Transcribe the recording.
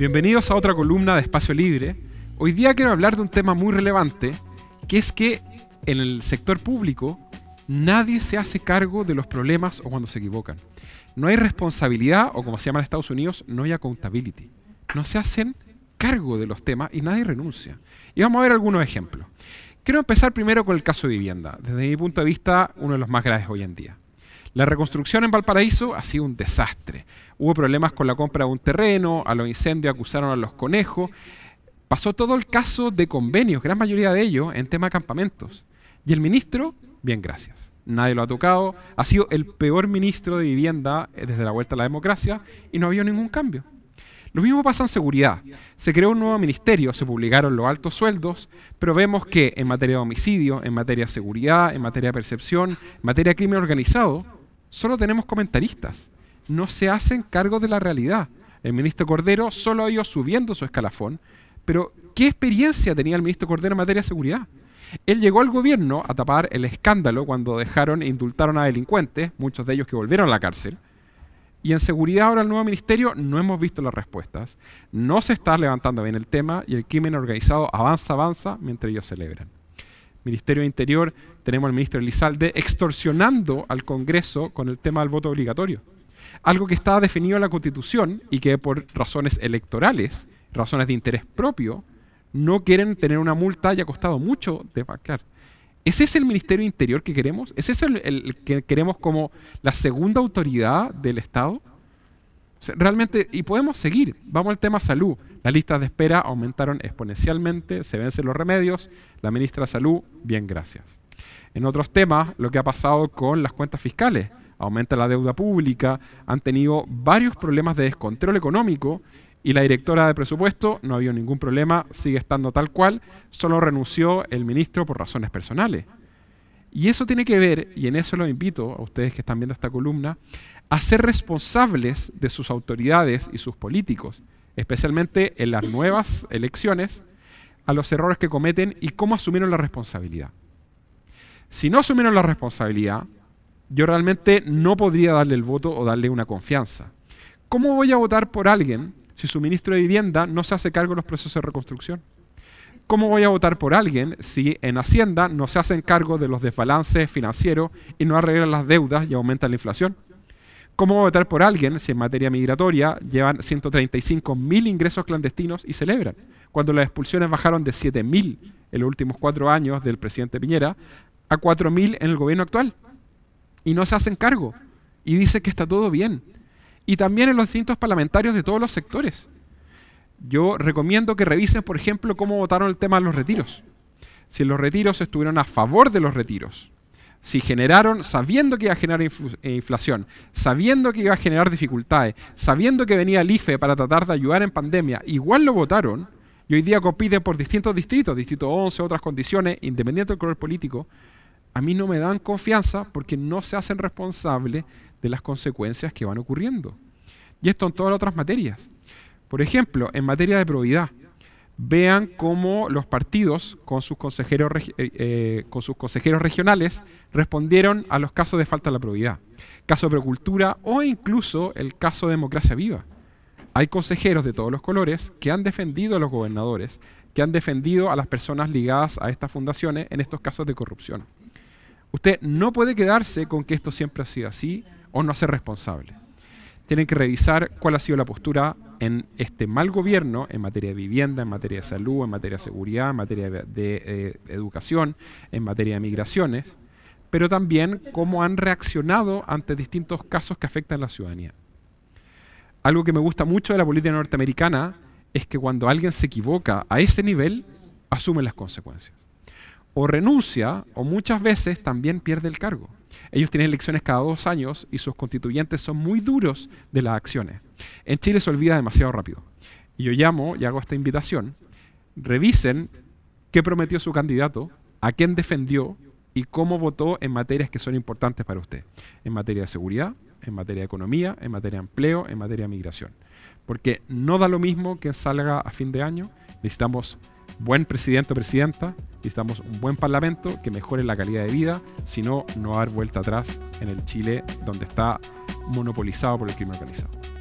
Bienvenidos a otra columna de Espacio Libre. Hoy día quiero hablar de un tema muy relevante, que es que en el sector público nadie se hace cargo de los problemas o cuando se equivocan. No hay responsabilidad, o como se llama en Estados Unidos, no hay accountability. No se hacen cargo de los temas y nadie renuncia. Y vamos a ver algunos ejemplos. Quiero empezar primero con el caso de vivienda. Desde mi punto de vista, uno de los más graves hoy en día. La reconstrucción en Valparaíso ha sido un desastre. Hubo problemas con la compra de un terreno, a los incendios acusaron a los conejos. Pasó todo el caso de convenios, gran mayoría de ellos, en tema de campamentos. Y el ministro, bien, gracias. Nadie lo ha tocado. Ha sido el peor ministro de vivienda desde la vuelta a la democracia y no ha habido ningún cambio. Lo mismo pasa en seguridad. Se creó un nuevo ministerio, se publicaron los altos sueldos, pero vemos que en materia de homicidio, en materia de seguridad, en materia de percepción, en materia de crimen organizado, solo tenemos comentaristas. No se hacen cargo de la realidad. El ministro Cordero solo ha ido subiendo su escalafón, pero ¿qué experiencia tenía el ministro Cordero en materia de seguridad? Él llegó al gobierno a tapar el escándalo cuando dejaron e indultaron a delincuentes, muchos de ellos que volvieron a la cárcel. Y en seguridad ahora el nuevo ministerio no hemos visto las respuestas. No se está levantando bien el tema y el crimen organizado avanza mientras ellos celebran. Ministerio de Interior, tenemos al ministro Elizalde extorsionando al Congreso con el tema del voto obligatorio. Algo que está definido en la Constitución y que por razones electorales, razones de interés propio, no quieren tener una multa y ha costado mucho de pactar. ¿Ese es el Ministerio de Interior que queremos? ¿Ese es el que queremos como la segunda autoridad del Estado? O sea, realmente, y podemos seguir. Vamos al tema salud. Las listas de espera aumentaron exponencialmente, se vencen los remedios. La ministra de Salud, bien, gracias. En otros temas, lo que ha pasado con las cuentas fiscales. Aumenta la deuda pública, han tenido varios problemas de descontrol económico y la directora de presupuesto, no ha habido ningún problema, sigue estando tal cual, solo renunció el ministro por razones personales. Y eso tiene que ver, y en eso los invito a ustedes que están viendo esta columna, a ser responsables de sus autoridades y sus políticos, especialmente en las nuevas elecciones, a los errores que cometen y cómo asumieron la responsabilidad. Si no asumieron la responsabilidad, yo realmente no podría darle el voto o darle una confianza. ¿Cómo voy a votar por alguien si su ministro de Vivienda no se hace cargo de los procesos de reconstrucción? ¿Cómo voy a votar por alguien si en Hacienda no se hacen cargo de los desbalances financieros y no arreglan las deudas y aumenta la inflación? ¿Cómo voy a votar por alguien si en materia migratoria llevan 135.000 ingresos clandestinos y celebran? Cuando las expulsiones bajaron de 7.000 en los últimos 4 años del presidente Piñera a 4.000 en el gobierno actual. Y no se hacen cargo. Y dice que está todo bien. Y también en los distintos parlamentarios de todos los sectores. Yo recomiendo que revisen, por ejemplo, cómo votaron el tema de los retiros. Si los retiros estuvieron a favor de los retiros, si generaron, sabiendo que iba a generar inflación, sabiendo que iba a generar dificultades, sabiendo que venía el IFE para tratar de ayudar en pandemia, igual lo votaron, y hoy día compiten por distintos distritos, distrito 11, otras condiciones, independiente del color político, a mí no me dan confianza porque no se hacen responsables de las consecuencias que van ocurriendo. Y esto en todas las otras materias. Por ejemplo, en materia de probidad, vean cómo los partidos con sus consejeros regionales respondieron a los casos de falta de la probidad. Caso de Procultura o incluso el caso de Democracia Viva. Hay consejeros de todos los colores que han defendido a los gobernadores, que han defendido a las personas ligadas a estas fundaciones en estos casos de corrupción. Usted no puede quedarse con que esto siempre ha sido así o no ser responsable. Tienen que revisar cuál ha sido la postura en este mal gobierno en materia de vivienda, en materia de salud, en materia de seguridad, en materia de educación, en materia de migraciones, pero también cómo han reaccionado ante distintos casos que afectan a la ciudadanía. Algo que me gusta mucho de la política norteamericana es que cuando alguien se equivoca a ese nivel, asume las consecuencias. O renuncia, o muchas veces también pierde el cargo. Ellos tienen elecciones cada 2 años y sus constituyentes son muy duros de las acciones. En Chile se olvida demasiado rápido. Y yo llamo y hago esta invitación. Revisen qué prometió su candidato, a quién defendió y cómo votó en materias que son importantes para usted. En materia de seguridad, en materia de economía, en materia de empleo, en materia de migración. Porque no da lo mismo que salga a fin de año. Necesitamos buen presidente o presidenta, necesitamos un buen parlamento que mejore la calidad de vida, si no, no va a haber vuelta atrás en el Chile donde está monopolizado por el crimen organizado.